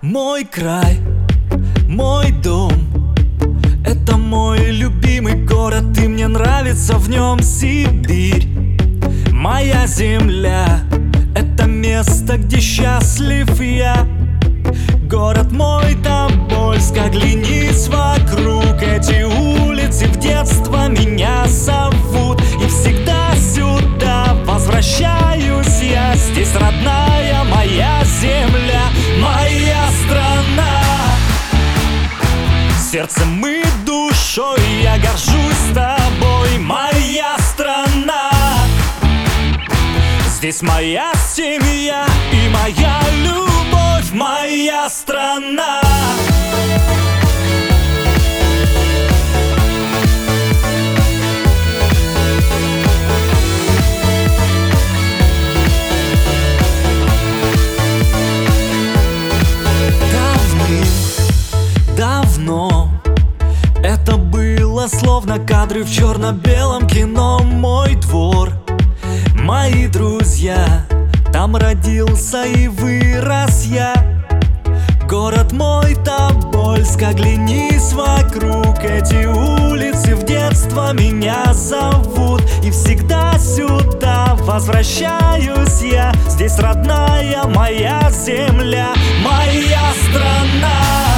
Мой край, мой дом, это мой любимый город, и мне нравится в нем Сибирь. Моя земля, это место, где счастлив я. Город мой Тобольск, оглянись вокруг. Эти улицы в детство меня зовут, и всегда сюда возвращаюсь я. Здесь родная моя земля, моя страна. Сердцем и душой я горжусь тобой, моя страна. Здесь моя семья и моя любовь, моя страна. Давным-давно это было словно кадры в черно-белом кино. Мой двор, мои друзья, там родился и вырос я. Город мой Тобольск, оглянись вокруг. Эти улицы в детство меня зовут, и всегда сюда возвращаюсь я. Здесь родная моя земля, моя страна.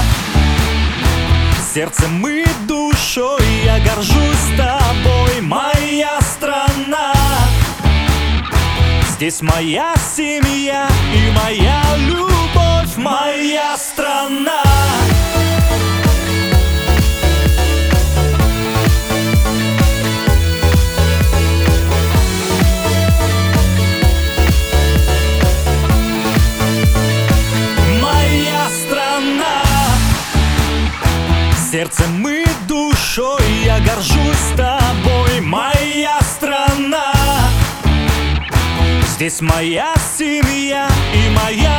Сердцем и душой я горжусь тобой, моя страна. Здесь моя семья и моя любовь, моя страна. Моя страна. Сердцем и душой я горжусь тобой, моя страна. Здесь моя семья и моя